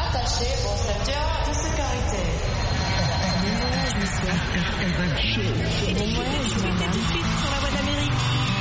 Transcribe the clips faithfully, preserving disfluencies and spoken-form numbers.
attachés aux ceintures de sécurité. Je me suis R M Show. Et moi, je m'étais tout de suite sur la voie d'Amérique.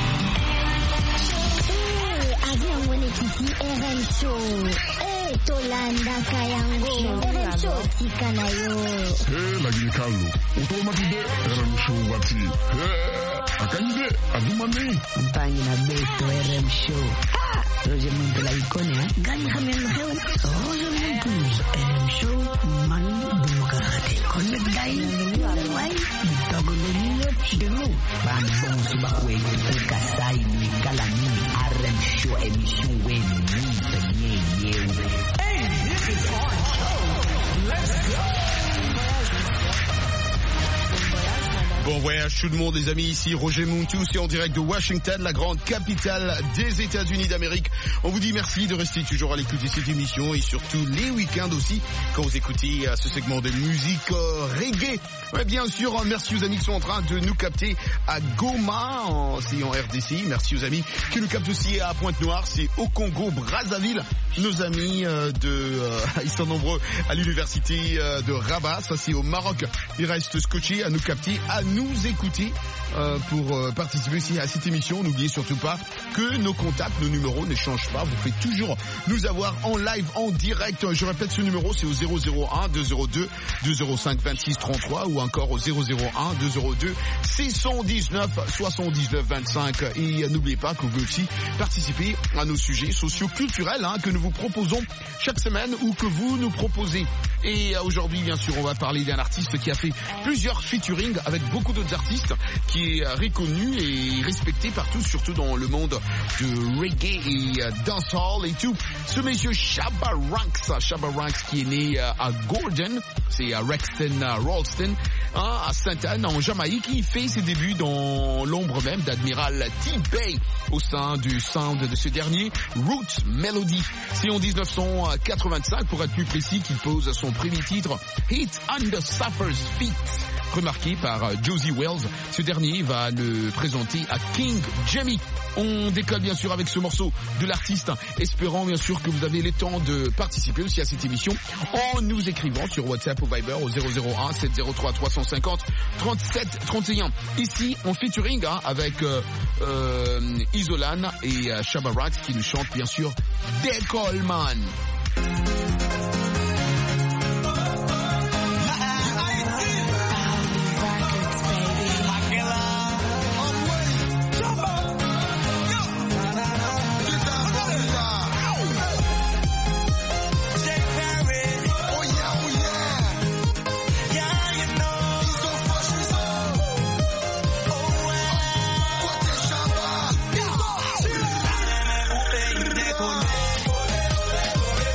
Eh, avion mwenyekiti R M Show. Eh, Tolanda Kayango. R M Show tika nayo. Eh, lagi Carlo. Utomatude R M Show wati. Eh, akanyide adumane. Mpangi na beto R M Show. Ah, Roger Muntu la ikone ha. Gani khamel kheu. Roger Muntu R M Show man demokrate. Connect guy. Why? Dogo lolo chidelo. Ban bon suba kwe kasai ni kalani R M Show emission we ni penye yewe. Hey, this is our show. Let's go. Bon voyage tout le monde les amis, ici Roger Montou, c'est en direct de Washington, la grande capitale des États-Unis d'Amérique. On vous dit merci de rester toujours à l'écoute de cette émission et surtout les week-ends aussi quand vous écoutez euh, ce segment de musique euh, reggae. Ouais, bien sûr, merci aux amis qui sont en train de nous capter à Goma, en, c'est en R D C. Merci aux amis qui nous captent aussi à Pointe-Noire, c'est au Congo, Brazzaville. Nos amis euh, de, euh, ils sont nombreux à l'université euh, de Rabat, ça c'est au Maroc. Ils restent scotchés à nous capter, à nous écouter euh, pour euh, participer aussi à cette émission. N'oubliez surtout pas que nos contacts, nos numéros ne changent pas. Vous pouvez toujours nous avoir en live, en direct. Je répète ce numéro, c'est au zéro zéro un deux zéro deux deux zéro cinq vingt-six trente-trois ou encore au zéro zéro un deux zéro deux six cent dix-neuf soixante-dix-neuf vingt-cinq. Et euh, n'oubliez pas que vous pouvez aussi participer à nos sujets socio-culturels hein, que nous vous proposons chaque semaine ou que vous nous proposez. Et euh, aujourd'hui, bien sûr, on va parler d'un artiste qui a fait plusieurs featuring avec beaucoup d'autres artistes, qui est euh, reconnu et respecté partout, surtout dans le monde de reggae et euh, dancehall et tout. Ce monsieur Shabba Ranks, Shabba Ranks qui est né euh, à Gordon, c'est à Rexton uh, Ralston, hein, à Sainte-Anne en Jamaïque. Il fait ses débuts dans l'ombre même d'Admiral T-Bay au sein du sound de ce dernier, Roots Melody. C'est en dix-neuf cent quatre-vingt-cinq, pour être plus précis, qu'il pose son premier titre, Hit Under Suffer's Feet, remarqué par uh, Josie Wells. Ce dernier va le présenter à King Jammy. On décolle bien sûr avec ce morceau de l'artiste, espérant bien sûr que vous avez le temps de participer aussi à cette émission en nous écrivant sur WhatsApp ou Viber au zéro zéro un sept zéro trois trois cent cinquante trente-sept trente et un. Ici, on featuring hein, avec euh, euh, Isolan et euh, Shabba Ranks qui nous chantent bien sûr Décolle Man. Décoller.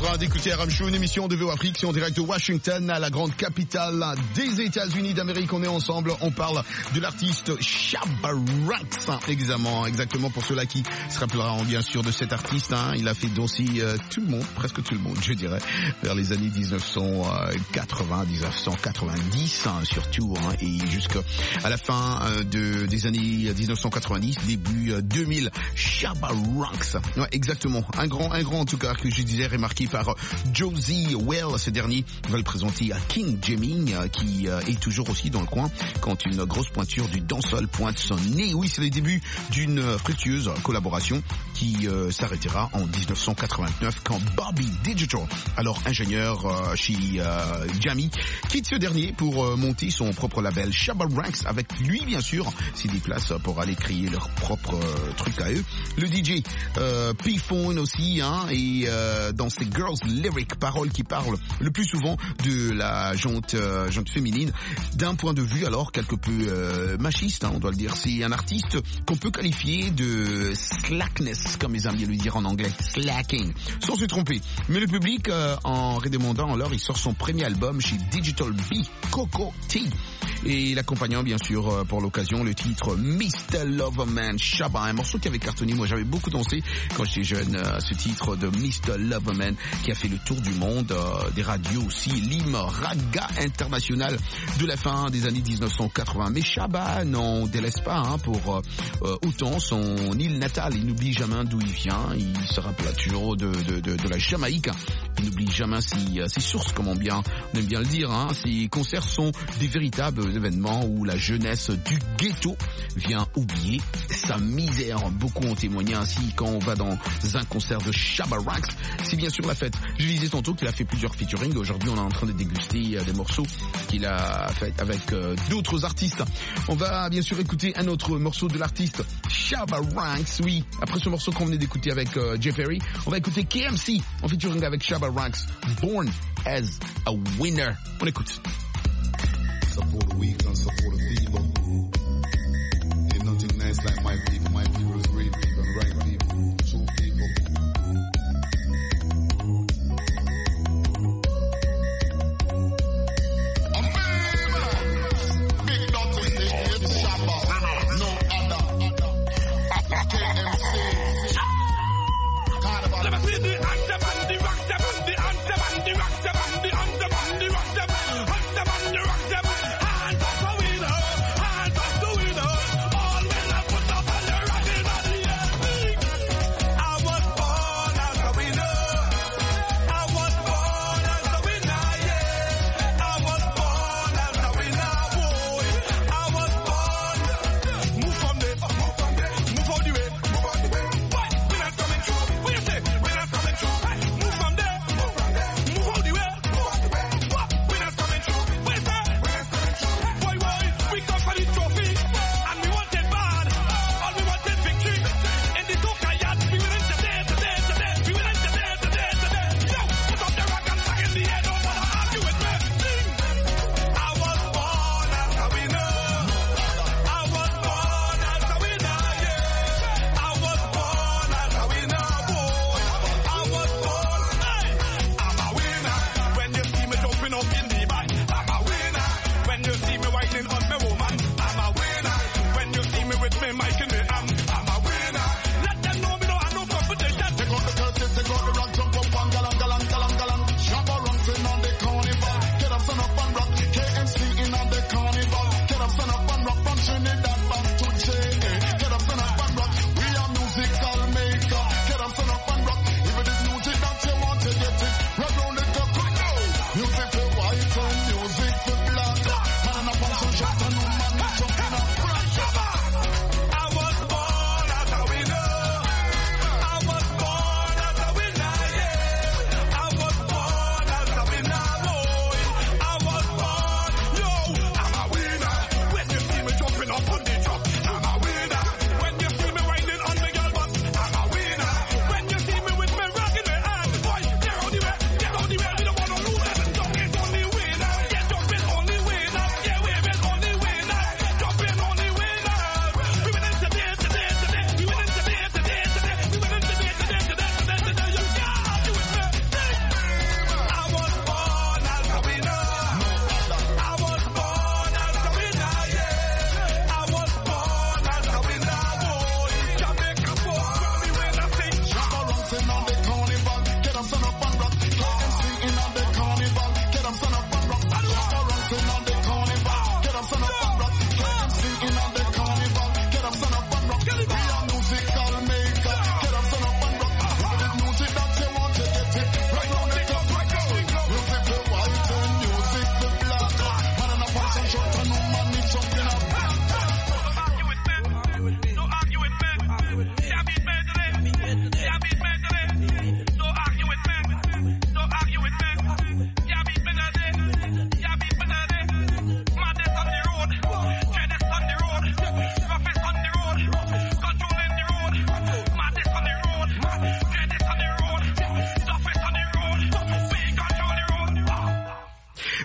train d'écouter R M Show, une émission de V O Afrique, c'est en direct de Washington, à la grande capitale des États-Unis d'Amérique. On est ensemble, on parle de l'artiste Shabba Ranks, exactement, exactement pour ceux-là qui se rappelleront bien sûr de cet artiste. Hein. Il a fait danser euh, tout le monde, presque tout le monde, je dirais, vers les années dix-neuf cent quatre-vingts, dix-neuf cent quatre-vingt-dix, hein, surtout, hein, et jusqu'à la fin euh, de, des années dix-neuf cent quatre-vingt-dix, début euh, deux mille, Shabba Ranks. Ouais, exactement, un grand, un grand en tout cas que je disais, remarqué par Josie Well. Ce dernier va le présenter à King Jamming, qui est toujours aussi dans le coin quand une grosse pointure du dancehall pointe son nez. Oui, c'est le début d'une fructueuse collaboration qui euh, s'arrêtera en dix-neuf cent quatre-vingt-neuf quand Bobby Digital, alors ingénieur euh, chez euh, Jammy, quitte ce dernier pour euh, monter son propre label Shabba Ranks. Avec lui, bien sûr, s'y déplace pour aller créer leur propre euh, truc à eux. Le D J euh, P-Phone aussi, hein, et euh, dans ces girls lyric, paroles qui parlent le plus souvent de la jante, euh, jante féminine, d'un point de vue alors quelque peu euh, machiste, hein, on doit le dire. C'est un artiste qu'on peut qualifier de slackness, comme ils aiment bien le dire en anglais, slacking, sans se tromper. Mais le public, euh, en redemandant alors, il sort son premier album chez Digital B, Coco T, et l'accompagnant bien sûr euh, pour l'occasion le titre mister Loverman Shabba, un morceau qui avait cartonné. Moi j'avais beaucoup dansé quand j'étais jeune, euh, ce titre de mister Loverman qui a fait le tour du monde, euh, des radios aussi, l'hymne raga international de la fin des années dix-neuf cent quatre-vingts. Mais Shabba n'en délaisse pas, hein, pour euh, euh, autant son île natale. Il n'oublie jamais d'où il vient, il se rappelle toujours de, de, de, de la Jamaïque. Il n'oublie jamais ses, ses sources, comme on, bien, on aime bien le dire. Hein. Ses concerts sont des véritables événements où la jeunesse du ghetto vient oublier sa misère. Beaucoup ont témoigné ainsi quand on va dans un concert de Shabba Ranks. C'est bien sûr la fête. Je disais tantôt qu'il a fait plusieurs featuring. Aujourd'hui, on est en train de déguster euh, des morceaux qu'il a fait avec euh, d'autres artistes. On va bien sûr écouter un autre morceau de l'artiste Shabba Ranks. Oui, après ce morceau qu'on venait d'écouter avec euh, Jay Perry, on va écouter K M C en featuring avec Shabba Ranks, Born as a Winner. On écoute. Support the weak and support the people. Ain't nothing nice like my people. My people is real people, right people, true people. Big Doctor say it's Shabba, no other. K M C. Carnival. Let me see the anthem and the rock them and the anthem and the rock them and the anthem and the rock them, anthem and the rock them. Hands up the winner, hands up the winner. All men are put up on the rocking on the earth. I was born as a winner. I was born as a winner, yeah. I was born as a winner, boy. I was born. Move from there, move from there, move out the way, move out the way. Boy, we're not coming through. What you say? We're not coming through. Move from there, move from there, move out the way, move out the way. What? We're not coming through. What you say? We're not coming through. Boy, what?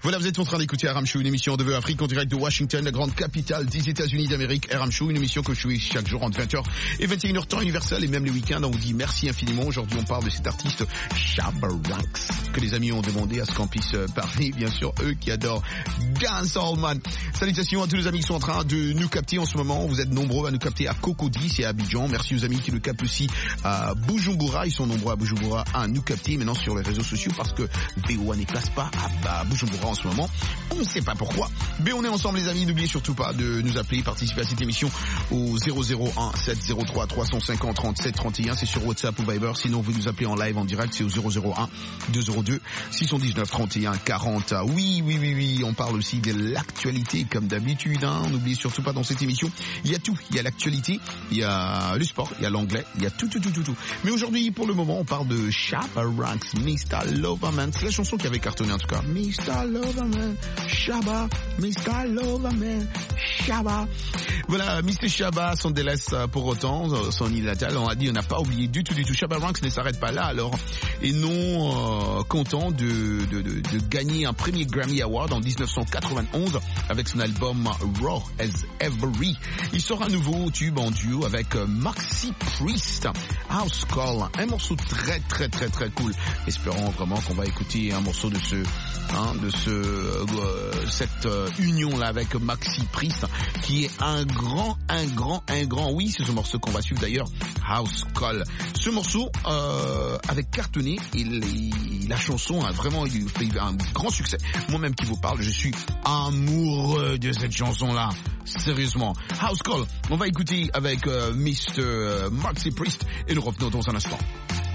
Voilà, vous êtes en train d'écouter R M Show, une émission de Vœux Afrique en direct de Washington, la grande capitale des États-Unis d'Amérique. R M Show, une émission que je suis chaque jour entre vingt heures et vingt et une heures temps universel et même les week-ends. On vous dit merci infiniment. Aujourd'hui, on parle de cet artiste Shabba Ranks que les amis ont demandé à ce qu'on puisse parler. Bien sûr, eux qui adorent Dancehall Man. Salutations à tous les amis qui sont en train de nous capter en ce moment. Vous êtes nombreux à nous capter à Cocody et à Abidjan. Merci aux amis qui nous captent aussi à Bujumbura. Ils sont nombreux à Bujumbura à nous capter maintenant sur les réseaux sociaux parce que B O A n'est place pas à Bujumbura en ce moment. On ne sait pas pourquoi. Mais on est ensemble les amis. N'oubliez surtout pas de nous appeler, participer à cette émission au zéro zéro un sept zéro trois trois cinq zéro trente-sept trente et un. C'est sur WhatsApp ou Viber. Sinon, vous nous appelez en live en direct. C'est au zéro zéro un deux zéro deux six un neuf trente et un quarante. Oui, oui, oui, oui. On parle aussi de l'actualité comme d'habitude. Hein. N'oubliez surtout pas dans cette émission. Il y a tout. Il y a l'actualité. Il y a le sport. Il y a l'anglais. Il y a tout, tout, tout, tout, tout. Mais aujourd'hui, pour le moment, on parle de Shabba Ranks, mister Loverman. C'est la chanson qui avait cartonné en tout cas. mister Loverman, Shabba, mister Loverman, Shabba. Voilà, mister Shabba s'en délaisse pour autant, son île natale. On a dit, on n'a pas oublié du tout, du tout. Shabba Ranks ne s'arrête pas là, alors. Et non euh, content de, de, de, de gagner un premier Grammy Award en dix-neuf cent quatre-vingt-onze avec son album Raw as Every. Il sort un nouveau tube en duo avec Maxi Priest, House Call, un morceau très très très très cool. Espérons vraiment qu'on va écouter un morceau de ce, hein, de ce, euh, cette euh, union là avec Maxi Priest, qui est un grand, un grand, un grand. Oui, c'est ce morceau qu'on va suivre d'ailleurs, House Call. Ce morceau euh, avec cartonné, il, il, la chanson a vraiment eu un grand succès. Moi-même qui vous parle, je suis amoureux de cette chanson là. Sérieusement, House Call. On va écouter avec euh, mister Maxi Priest et nous revenons dans un instant.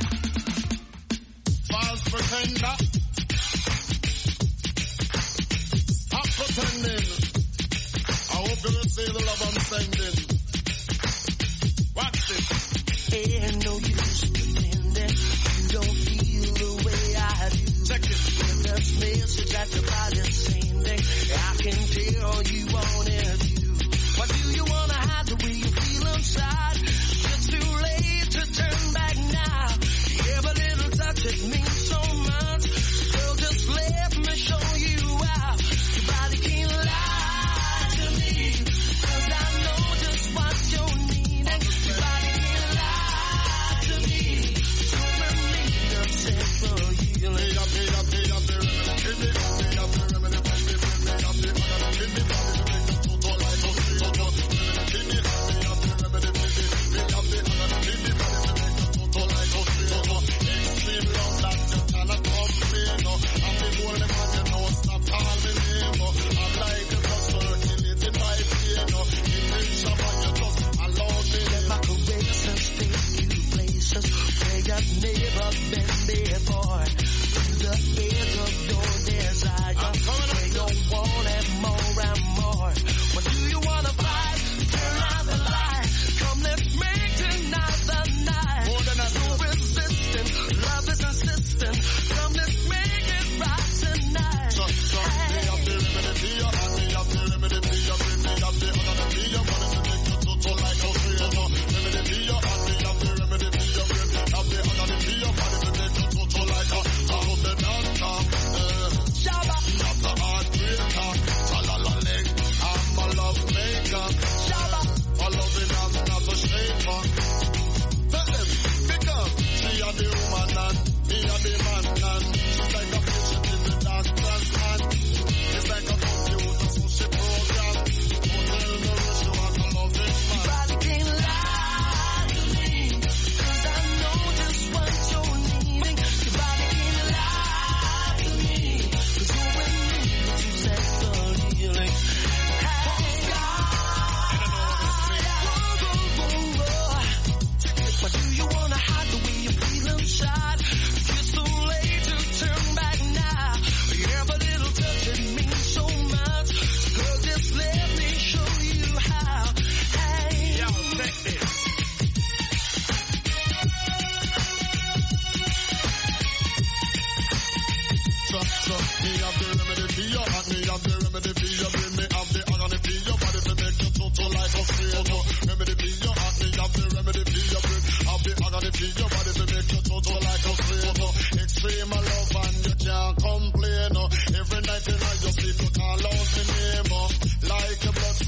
False pretender. Stop pretending. I hope you will see the love I'm sending. Watch this. Ain't no use pretending you don't feel the way I do. Check it. With this message that your body's sending, I can tell you want it. Why do you wanna hide the way you feel inside? It's too late to turn back now. Every little touch, it means so much. Girl, just let me show you out. Your body can't lie to me, 'cause I know just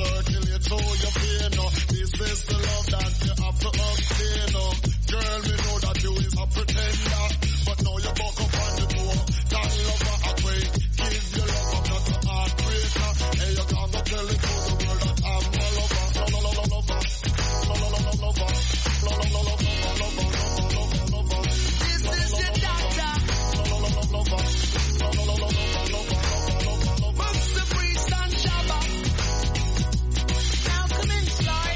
circulate through your vein. uh. This is the love that you have to obtain. uh. Girl, me know that you is a pretender, but now you buck up on the door. That lover a quake, give your love, I'm not a heartbreaker. Hey, you can't go tell it to the world that I'm a lover. Lo lo lo lo lover, lo lo lo lo lover, lo lo lo lo lover, lover, lover, lover. This is your doctor. Lo lo lo lo lover, lo lo lo lo lover, lover, lover, lover. Master Priest and Shabba. Now come in, Sly.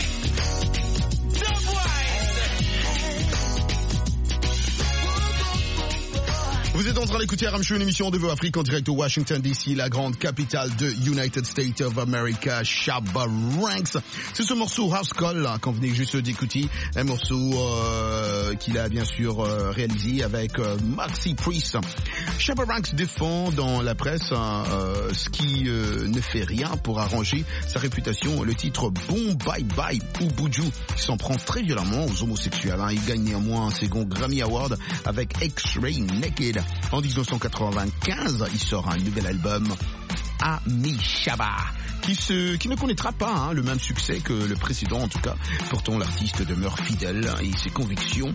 Vous êtes en train d'écouter R M Show, une émission de Voix Afrique en direct de Washington D C, la grande capitale de United States of America. Shabba Ranks. C'est ce morceau House Call là, qu'on venait juste d'écouter, un morceau euh, qu'il a bien sûr euh, réalisé avec euh, Maxi Priest. Shabba Ranks défend dans la presse euh, ce qui euh, ne fait rien pour arranger sa réputation. Le titre Bon Bye Bye ou Buju s'en prend très violemment aux homosexuels. Hein. Il gagne néanmoins un second Grammy Award avec X-Ray Naked. En dix-neuf cent quatre-vingt-quinze, il sort un nouvel album, Ami Shabba, qui, se, qui ne connaîtra pas hein, le même succès que le précédent en tout cas. Pourtant l'artiste demeure fidèle et ses convictions,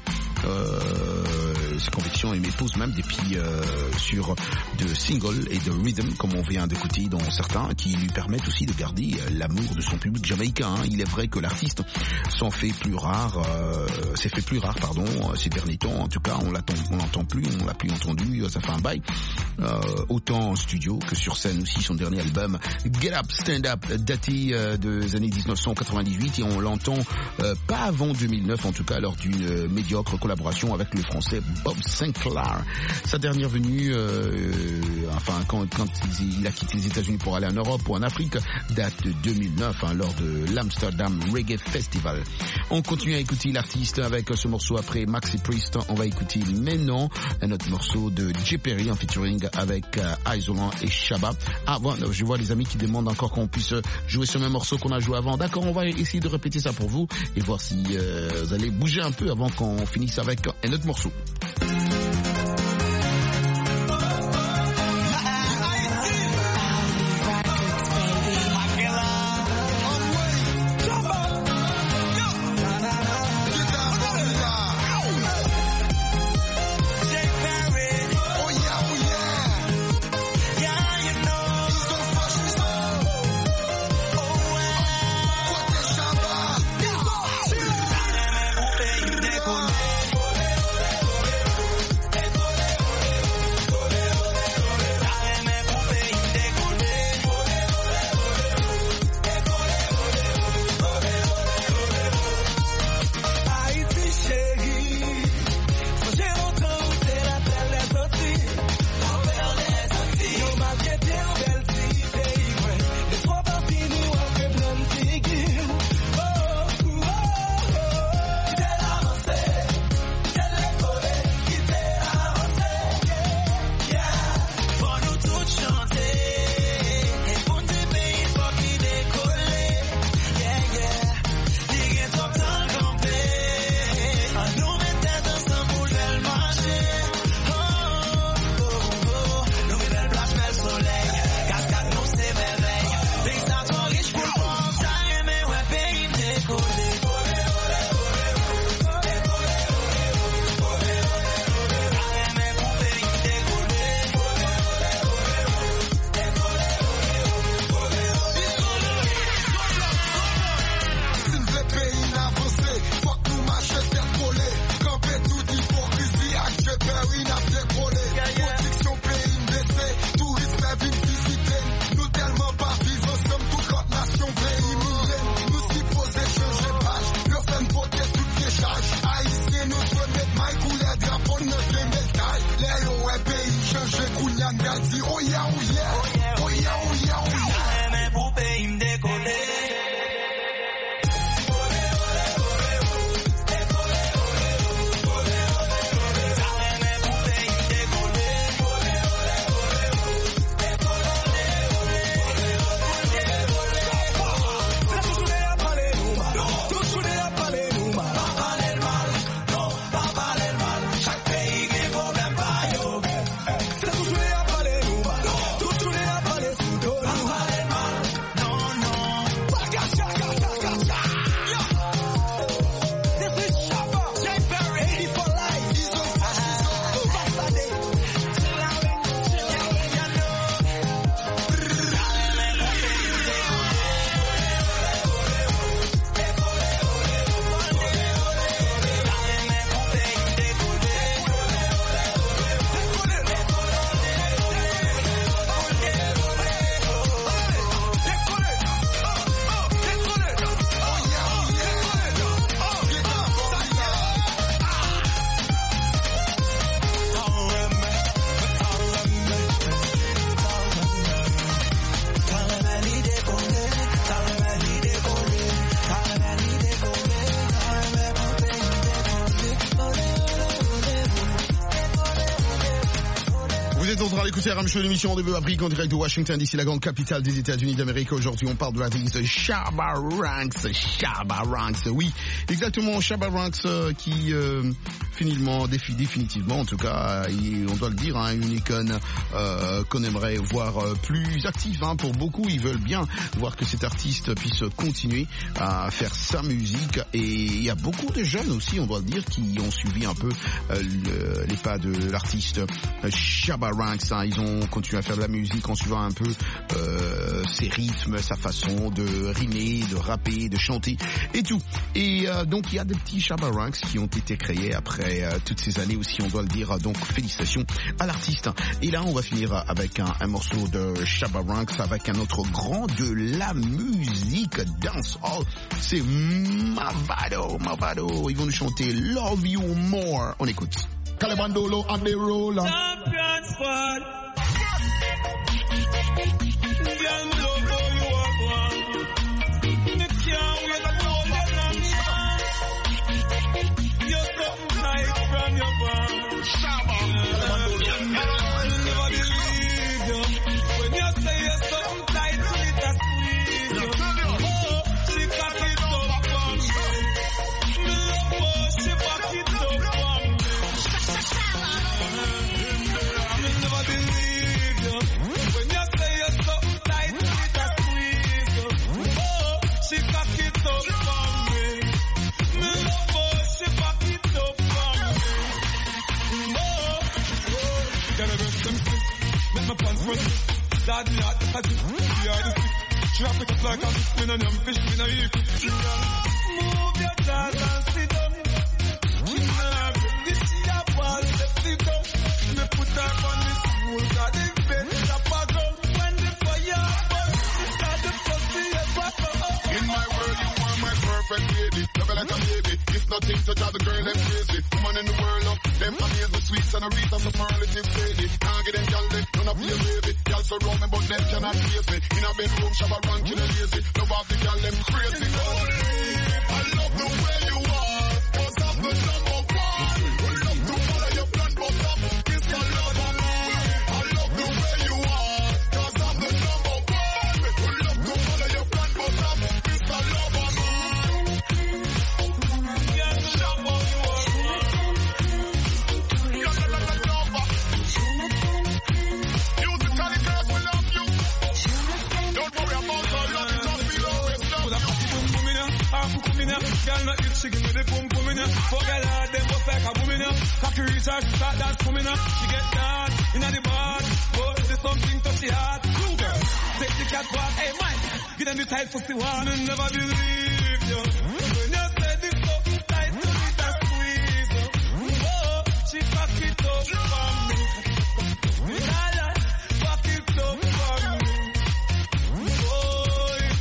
euh, ses convictions, il m'épose même des pieds euh, sur de singles et de rhythm comme on vient d'écouter dans certains, qui lui permettent aussi de garder l'amour de son public jamaïcain. Hein. Il est vrai que l'artiste s'en fait plus rare, euh, s'est fait plus rare pardon ces derniers temps. En tout cas on l'attend, on l'entend plus, on l'a plus entendu, ça fait un bail. Euh, autant en studio que sur scène aussi. Son dernier album Get Up Stand Up daté euh, des années dix-neuf cent quatre-vingt-dix-huit et on l'entend euh, pas avant deux mille neuf en tout cas lors d'une euh, médiocre collaboration avec le français Bob Sinclair. Sa dernière venue euh, enfin quand, quand il, il a quitté les États-Unis pour aller en Europe ou en Afrique date de deux mille neuf hein, lors de l'Amsterdam Reggae Festival. On continue à écouter l'artiste avec ce morceau après Maxi Priest. On va écouter maintenant un autre morceau de J. Perry en featuring avec euh, Isolant et Shabba. Ah bon, je vois les amis qui demandent encore qu'on puisse jouer ce même morceau qu'on a joué avant. D'accord, on va essayer de répéter ça pour vous et voir si euh, vous allez bouger un peu avant qu'on finisse avec un autre morceau. Décoller. écoutez R M Show, l'émission de Afrique en direct de Washington, d'ici la grande capitale des États-Unis d'Amérique. Aujourd'hui, on parle de l'artiste Shabba Ranks. Shabba Ranks, oui, exactement, Shabba Ranks euh, qui euh, finalement, défi, définitivement, en tout cas, euh, on doit le dire, hein, une icône euh, qu'on aimerait voir euh, plus active. Hein, pour beaucoup, ils veulent bien voir que cet artiste puisse continuer à faire sa musique. Et il y a beaucoup de jeunes aussi, on doit le dire, qui ont suivi un peu euh, le, les pas de l'artiste euh, Shabba Ranks. Hein. Ils ont continué à faire de la musique en suivant un peu euh, ses rythmes, sa façon de rimer, de rapper, de chanter et tout. Et euh, donc il y a des petits Shabba Ranks qui ont été créés après euh, toutes ces années aussi, on doit le dire. Donc félicitations à l'artiste. Et là on va finir avec un, un morceau de Shabba Ranks avec un autre grand de la musique dancehall. C'est Mavado, Mavado. Ils vont nous chanter Love You More. On écoute. Calabandolo and the roller. Champion squad. Girl, me love how you are born. Me can't wait to hold your long shot. You're something tight from your bond. Shabba. You never believe you. When you say you're something tight, you need to squeeze you. Oh, she cock it up for me. Me love how she back it up for me. Me never believe you. When you say you're something tight, you need to squeeze you. Oh, she cock it up for me. Me love how she back it up for me. Oh, can I rest them sick? Make my pants run sick. Dad, me out the party. We are the sick. Trap it up like a fish, me no yam fish, me no eat. Move your jaws and sit down. Nah, this is your ball, let it go. Me put her on this stool, got the bed, up a go. When the fire burns, it's got the pussy ever go. In my world, you are my perfect lady. Love you like a baby. It's nothing to drive the girl them crazy. Woman in the world, love them amaze the sweets and the wreath of superlative lady. Can't get them gyal them, none of your baby. Gyal surround me, but them cannot face me. In a bedroom, Shabba Ranks in a lazy. Love of the gyal them crazy. I love the way you are, 'cause I'm the number one. I love to follow your plan, but I'm it's the love of mine. I love the way you are, 'cause I'm the number one. I love to follow your plan, but I'm it's the love of mine. Yeah, Shabba, you are one. La la la la lover. Musically, girls will love you. Don't worry about her love, it just be always love Put a you. cocky boom boom in ya, half a boom in ya. Girl not eat, she give me the boom boom in ya. Fuck girl hard, them bust like a boom in ya. Cocky reach her, she start dance boom in ya. She get down inna the bar, but there's something touchy hard. Cool girl, take the cat walk, hey man, give them the tight pussy one and never believe you. When you say this so tight, you need to squeeze you. Oh, she cock it up for me. La la, cock it up for me. Oh,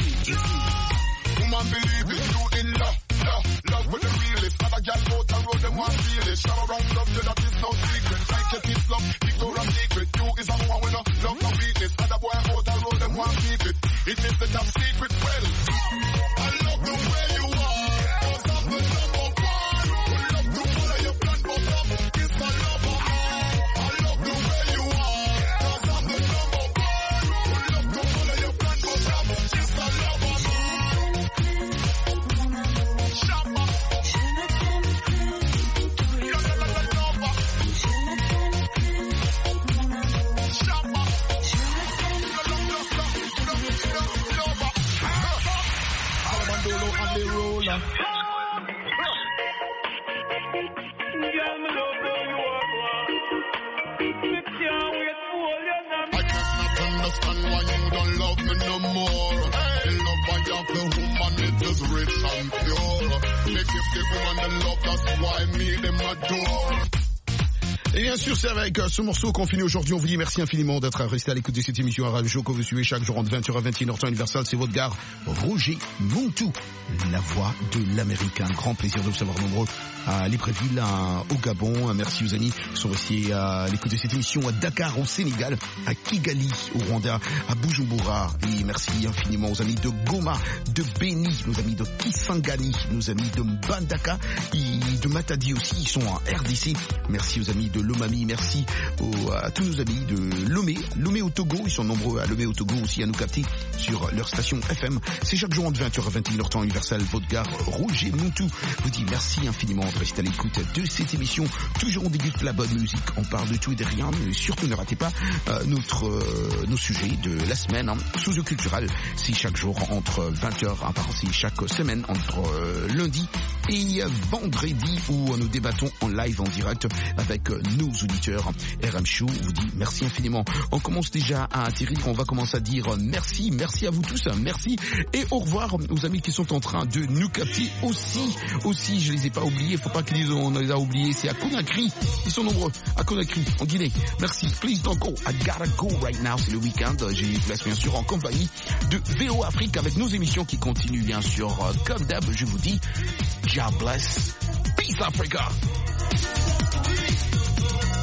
Woman believe it, you in love, love, love with the realest. Other girl out the road, them want feel it. Shabba Ranks love you, that is no secret. Like your kids love, Victoria's Secret. You is a woman with no love, no weakness. Other boy out the road, them want keep it. It is the top secret, well. I love the way you are, 'cause I'm the number one. I love to follow your plan, but I'm it's the love of mine. I love the way you are, 'cause I'm the number one. I love to follow your plan, but I'm it's the love of mine. Shabba. La la la la lover. Shabba. La la la la la lover. Calabandolo and the roller. girl, me love how you are one. Me can't wait to hold your hand. I cannot understand why you don't love me no more. The love I have the woman, it is rich and pure. They give the woman the love, that's why me them adore. Et bien sûr, c'est avec euh, ce morceau qu'on finit aujourd'hui. On vous dit merci infiniment d'être resté à l'écoute de cette émission à Radio Show que vous suivez chaque jour entre vingt heures à vingt et une heures temps universel. C'est votre gars, Roger Montou, la voix de l'Amérique. Un grand plaisir de vous savoir nombreux à Libreville, à, au Gabon. Un merci aux amis qui sont restés à l'écoute de cette émission à Dakar, au Sénégal, à Kigali, au Rwanda, à Bujumbura. Et merci infiniment aux amis de Goma, de Beni, nos amis de Kisangani, nos amis de Mbandaka et de Matadi aussi. Ils sont en R D C. Merci aux amis de Lomami. Merci aux, à tous nos amis de Lomé, Lomé au Togo. Ils sont nombreux à Lomé au Togo aussi à nous capter sur leur station F M. C'est chaque jour entre vingt heures et vingt et une heures temps universel. Votre gare Roger Montou vous dit merci infiniment de rester à l'écoute de cette émission. Toujours on déguste la bonne musique, on parle de tout et de rien, mais surtout ne ratez pas euh, notre euh, nos sujets de la semaine. Hein. Socio-culturel, c'est chaque jour entre vingt heures, hein, pardon, c'est chaque semaine entre euh, lundi et vendredi où nous débattons en live, en direct avec nos auditeurs. R M Show vous dit merci infiniment. On commence déjà à atterrir, on va commencer à dire merci, merci à vous tous, merci et au revoir aux amis qui sont en train de nous capter aussi, aussi, je les ai pas oubliés, faut pas qu'ils disent on les a oubliés, c'est à Conakry, ils sont nombreux, à Conakry, en Guinée. Merci, please don't go, I gotta go right now, c'est le week-end, j'ai vous laisse bien sûr en compagnie de V O Afrique avec nos émissions qui continuent bien sûr, comme d'hab, je vous dis, God bless, peace Africa.